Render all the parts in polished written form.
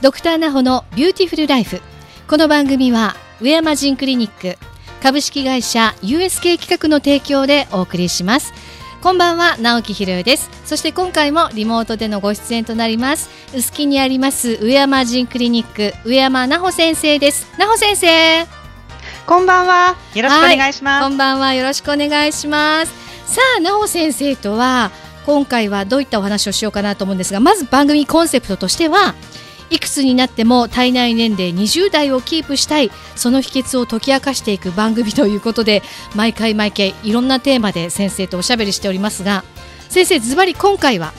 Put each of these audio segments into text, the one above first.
ドクターナホのビューティフルライフ。この番組は上山ジンクリニック株式会社 USK 企画の提供でお送りします。こんばんは、直木ひろよです。そして今回もリモートでのご出演となります、臼杵にあります上山ジンクリニック上山奈穂先生です。奈穂先生、 こんばんは、よろしくお願いします。 こんばんは、よろしくお願いします。さあ、奈穂先生とは今回はどういったお話をしようかなと思うんですが、まず番組コンセプトとしてはいくつになっても体内年齢20代をキープしたい、その秘訣を解き明かしていく番組ということで、毎回いろんなテーマで先生とおしゃべりしておりますが、先生、ズバリ今回は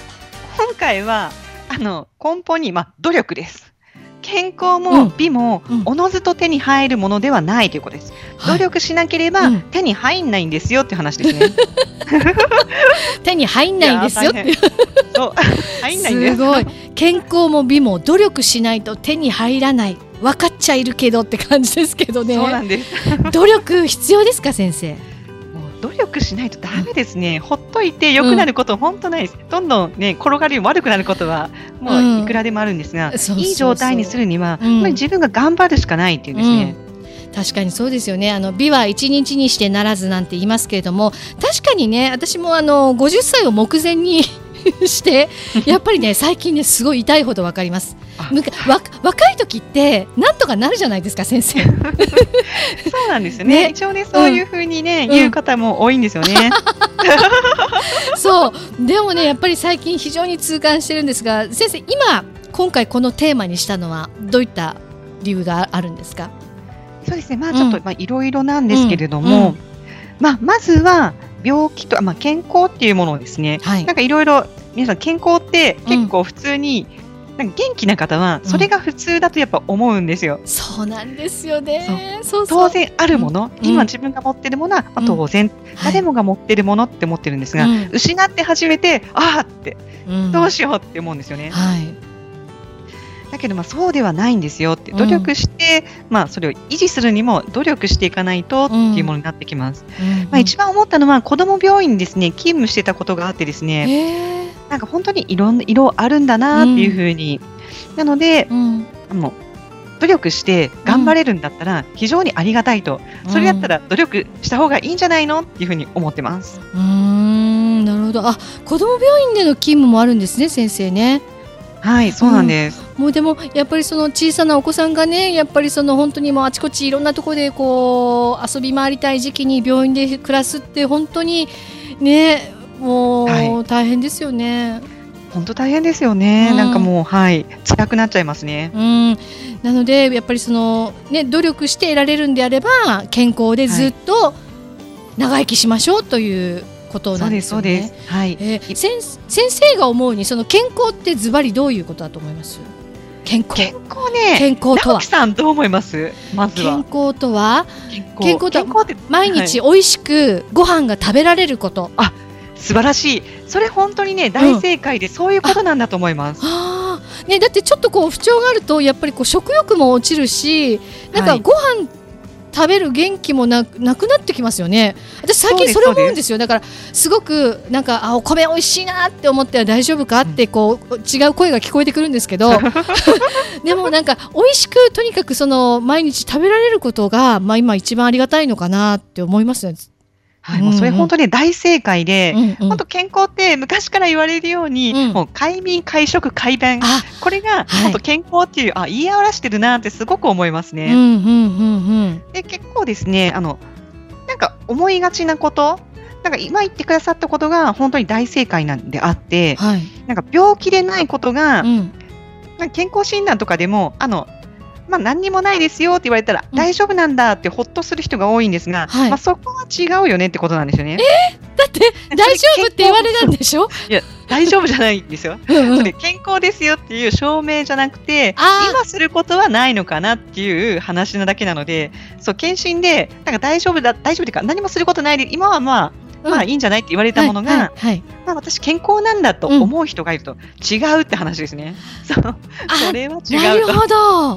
根本に、努力です。健康も美もおのずと手に入るものではないということです。努力しなければ手に入んないんですよっていう話ですね。 手に入んないんですよってそう入んないんです。 すごい。健康も美も努力しないと手に入らない、分かっちゃいるけどって感じですけどね。 そうなんです。 努力必要ですか、先生？ 努力しないとダメですね。ほっといて良くなること、本当ないです。どんどんね、転がり悪くなることはもういくらでもあるんですが、いい状態にするには、自分が頑張るしかないっていうんですね。 確かにそうですよね。美は一日にしてならずなんて言いますけれども、確かにね、私も50歳を目前にしてやっぱりね、最近ね、すごい痛いほど分かります。若い時ってなんとかなるじゃないですか、先生。 そうなんですよね。一応ね、そういうふうにね、言う方も多いんですよね。 そうでもね、やっぱり最近非常に痛感してるんですが、先生、今回このテーマにしたのはどういった理由があるんですか？ そうですね、ちょっといろいろなんですけれども、まずは病気と、健康っていうものをですね、なんかいろいろ皆さん、健康って結構普通に、なんか元気な方はそれが普通だとやっぱ思うんですよ。 そうなんですよね。 当然あるもの、今自分が持ってるものは当然、誰もが持ってるものって思ってるんですが、失って初めてって、どうしようって思うんですよね。だけどそうではないんですよって、努力して、それを維持するにも努力していかないとっていうものになってきます。一番思ったのは、子ども病院にですね、勤務してたことがあってですね、なんか本当にいろんな色あるんだなっていうふうに、なので、もう努力して頑張れるんだったら非常にありがたいと、それだったら努力した方がいいんじゃないのっていうふうに思ってます。 なるほど。子ども病院での勤務もあるんですね、先生ね。 はい、そうなんです。 もうでもやっぱりその小さなお子さんがね、やっぱりその本当にもうあちこちいろんなところでこう遊び回りたい時期に病院で暮らすって本当にね、もう大変ですよね。 本当大変ですよね。なんかもう辛くなっちゃいますね。 なのでやっぱりそのね、努力して得られるんであれば健康でずっと長生きしましょうということなんですよね。先生が思うに、その健康ってズバリどういうことだと思います？健康ね。健康とは、 直樹さんどう思います？まずは健康とは毎日美味しくご飯が食べられること。 素晴らしい。それ本当にね、大正解で、そういうことなんだと思います。 ね、だってちょっとこう不調があるとやっぱりこう食欲も落ちるし、なんかご飯食べる元気もなくなってきますよね。私最近それ思うんですよ。だからすごくなんかお米美味しいなって思っては大丈夫かってこう違う声が聞こえてくるんですけどでもなんか美味しくとにかくその毎日食べられることが今一番ありがたいのかなって思いますね。 もうそれ本当に大正解で、本当健康って昔から言われるように、もう快眠快食快便、これが本当健康っていう言い表してるなってすごく思いますね。で結構ですね、なんか思いがちなこと、なんか今言ってくださったことが本当に大正解なんであって、なんか病気でないことが、なんか健康診断とかでも何にもないですよって言われたら、大丈夫なんだってほっとする人が多いんですが、そこは違うよねってことなんですよね。 だって大丈夫って言われるんでしょ？ いや、大丈夫じゃないんですよ。それ健康ですよっていう証明じゃなくて、今することはないのかなっていう話なだけなので、検診でなんか大丈夫っていうか、何もすることないで今はいいんじゃないって言われたものが、私健康なんだと思う人がいると違うって話ですね。それは違うと。 なるほど。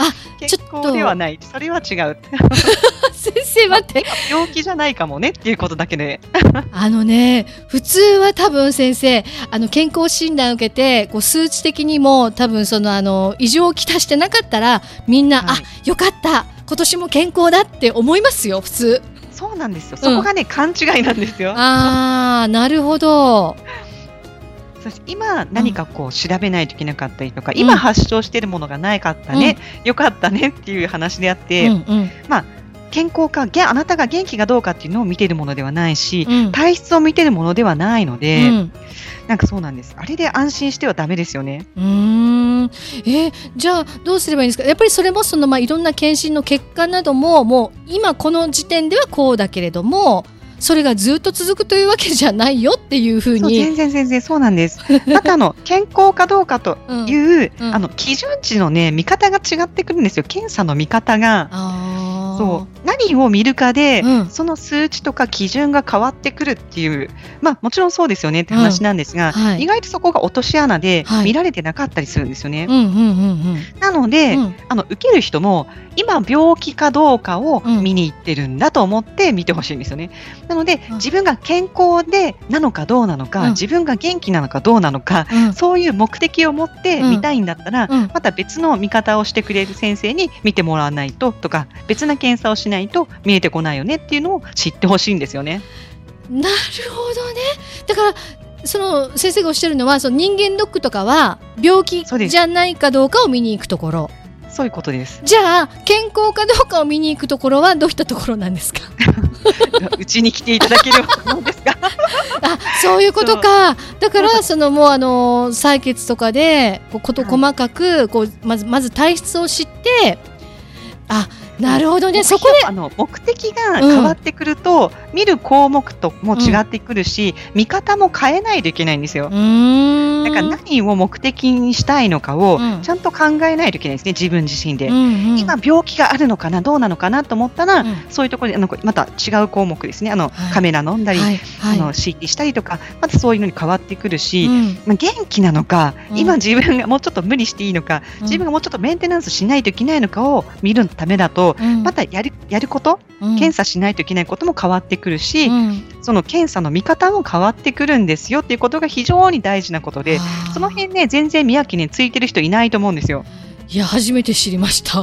健康ではない。それは違う。 先生待って。 病気じゃないかもねっていうことだけで。 普通は多分先生、健康診断を受けて、数値的にも多分異常をきたしてなかったら、みんな、よかった。今年も健康だって思いますよ、普通。 そうなんですよ。そこがね、勘違いなんですよ。 なるほど。 そして今何か調べないといけなかったりとか、今発症しているものがないかったね、よかったねっていう話であって、健康か、あなたが元気かどうかっていうのを見ているものではないし、体質を見ているものではないので、なんかそうなんです。あれで安心してはダメですよね。 じゃあどうすればいいんですか。やっぱりそれもいろんな検診の結果なども、もう今この時点ではこうだけれども、それがずっと続くというわけじゃないよっていうふうに。 全然そうなんです。また健康かどうかという、基準値のね、見方が違ってくるんですよ。検査の見方が。何を見るかで、その数値とか基準が変わってくるっていう、もちろんそうですよねって話なんですが、意外とそこが落とし穴で見られてなかったりするんですよね。なので、受ける人も今病気かどうかを見に行ってるんだと思って見てほしいんですよね。なので、自分が健康でなのかどうなのか、自分が元気なのかどうなのか、そういう目的を持って見たいんだったら、また別の見方をしてくれる先生に見てもらわないととか、別な検査をしないと見えてこないよねっていうのを知ってほしいんですよね。 なるほどね。だから先生がおっしゃるのは、人間ドックとかは病気じゃないかどうかを見に行くところ。 そういうことです。 じゃあ健康かどうかを見に行くところはどういったところなんですか。 うちに来ていただければと思うんですが。 そういうことか。だからもう採血とかで事細かくまず体質を知って、なるほどね。そこで目的が変わってくると、見る項目とも違ってくるし、見方も変えないといけないんですよ。だから何を目的にしたいのかをちゃんと考えないといけないですね、自分自身で。今病気があるのかな、どうなのかなと思ったら、そういうところでまた違う項目ですね。カメラ飲んだり、CT したりとか、またそういうのに変わってくるし、元気なのか、今自分がもうちょっと無理していいのか、自分がもうちょっとメンテナンスしないといけないのかを見るためだと、またやること、検査しないといけないことも変わってくるし、その検査の見方も変わってくるんですよっていうことが非常に大事なことで、その辺ね、全然見分けについてる人いないと思うんですよ。 いや、初めて知りました。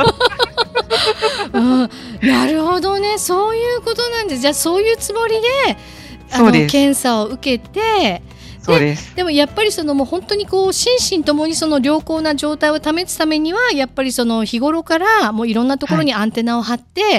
なるほどね、そういうことなんです。じゃあそういうつもりで検査を受けて、 そうです。 でもやっぱりもう本当に心身ともに良好な状態を保つためには、やっぱり日頃からもういろんなところにアンテナを張って、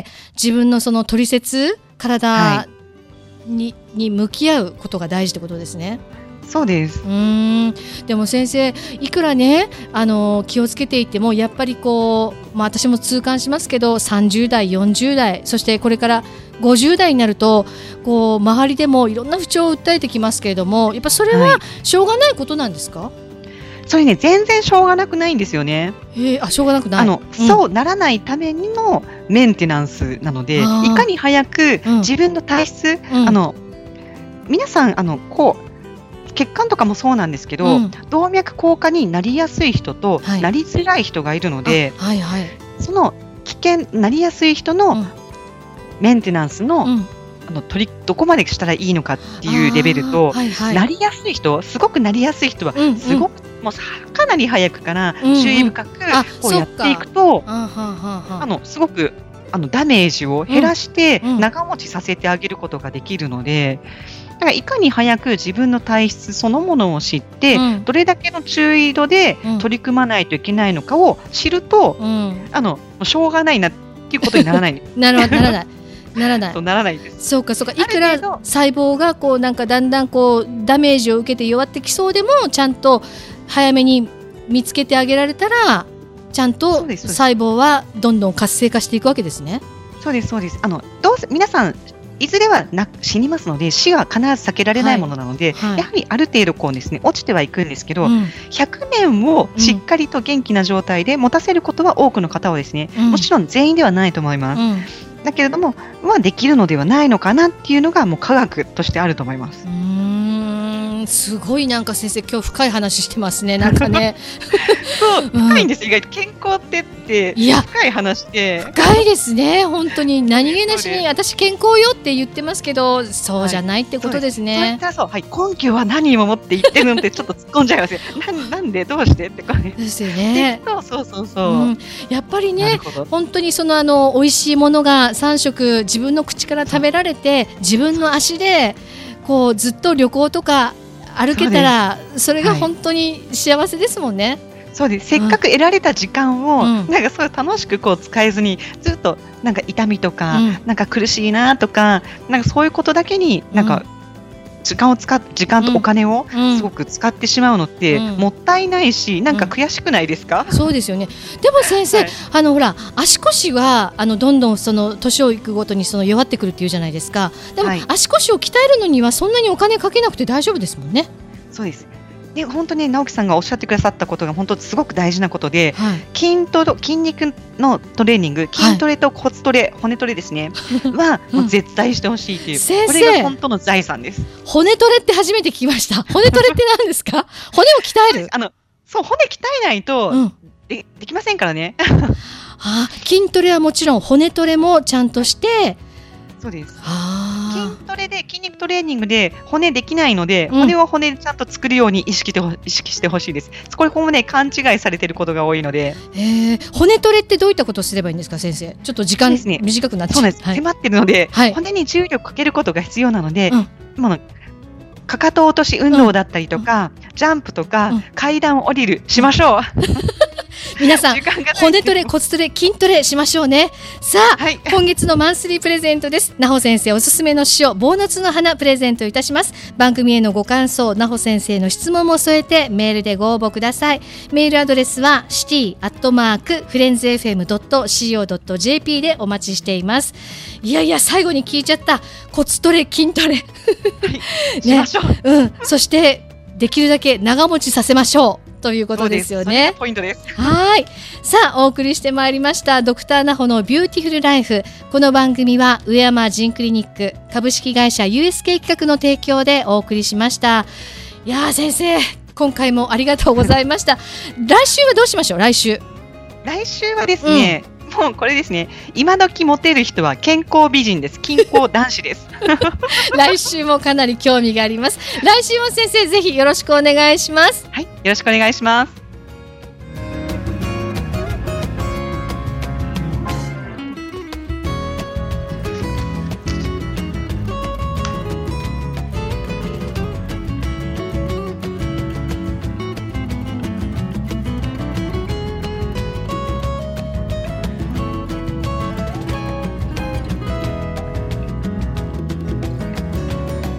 自分のトリセツ、体に向き合うことが大事ってことですね。 そうです。 でも先生、いくらね気をつけていても、やっぱり私も痛感しますけど、30代40代そしてこれから50代になると周りでもいろんな不調を訴えてきますけれども、やっぱそれはしょうがないことなんですか。 それね、全然しょうがなくないんですよね。 しょうがなくない。 そうならないためのメンテナンスなので、いかに早く自分の体質、皆さん血管とかもそうなんですけど、動脈硬化になりやすい人と、なりづらい人がいるので、そのなりやすい人のメンテナンスの、どこまでしたらいいのかっていうレベルと、なりやすい人、すごくなりやすい人は、すごくもうかなり早くから注意深くやっていくと、すごくダメージを減らして長持ちさせてあげることができるので、だからいかに早く自分の体質そのものを知って、どれだけの注意度で取り組まないといけないのかを知ると、しょうがないなっていうことにならない。 ならないならないです。 そうか。いくら細胞がなんかだんだんダメージを受けて弱ってきそうでも、ちゃんと早めに見つけてあげられたら、ちゃんと細胞はどんどん活性化していくわけですね。 そうです。どうせ皆さんいずれは死にますので、死は必ず避けられないものなので、やはりある程度ですね、落ちてはいくんですけど、100年をしっかりと元気な状態で持たせることは多くの方はですね、もちろん全員ではないと思います。だけれども、できるのではないのかなっていうのがもう科学としてあると思います。 すごいなんか先生今日深い話してますね。なんかねそう深いんです、意外と健康って深い話で深いですね。本当に何気なしに私健康よって言ってますけど、そうじゃないってことですね。 根拠は何を持って言ってるのってちょっと突っ込んじゃいますよ。なんでどうしてって感じですよね。 そうやっぱりね、本当に美味しいものが3食自分の口から食べられて、自分の足でこうずっと旅行とか歩けたら、それが本当に幸せですもんね。 そうです。せっかく得られた時間を、なんかそう楽しく使えずに、ずっとなんか痛みとか、なんか苦しいなとか、なんかそういうことだけになんか時間とお金をすごく使ってしまうのってもったいないし、なんか悔しくないですか？ そうですよね。でも先生、ほら足腰はどんどん年をいくごとに弱ってくるっていうじゃないですか。でも、足腰を鍛えるのにはそんなにお金かけなくて大丈夫ですもんね。 そうです。で本当に直樹さんがおっしゃってくださったことが本当すごく大事なことで、筋肉のトレーニング、筋トレと骨トレ、骨トレですねはもう絶対してほしいという、 先生、 これが本当の財産です。 骨トレって初めて聞きました。骨トレって何ですか？骨を鍛える。 そう骨鍛えないと、できませんからね。 筋トレはもちろん、骨トレもちゃんとして。 そうです。筋トレで筋肉トレーニングで骨できないので、骨を骨でちゃんと作るように意識してほしいです。これもね勘違いされていることが多いので。 骨トレってどういったことをすればいいんですか先生？ちょっと時間短くなっちゃう。 そうです。迫ってるので、骨に重力かけることが必要なので、かかと落とし運動だったりとか、ジャンプとか、階段を降りるしましょう。 皆さん骨トレ、骨トレ、筋トレしましょうね。さあ、今月のマンスリープレゼントです。奈穂先生おすすめの塩ボーナツの花プレゼントいたします。番組へのご感想、奈穂先生の質問も添えてメールでご応募ください。メールアドレスは city@friendsfm.co.jp でお待ちしています。いや最後に聞いちゃった。骨トレ、筋トレしましょう。そしてできるだけ長持ちさせましょうということですよね。 ポイントです。 さあお送りしてまいりましたドクターナホのビューティフルライフ。この番組は上山ジンクリニック株式会社 USK 企画の提供でお送りしました。いや先生今回もありがとうございました。来週はどうしましょう？来週はですね、もうこれですね、今時モテる人は健康美人です。健康男子です。 来週もかなり興味があります。来週も先生ぜひよろしくお願いします。 よろしくお願いします。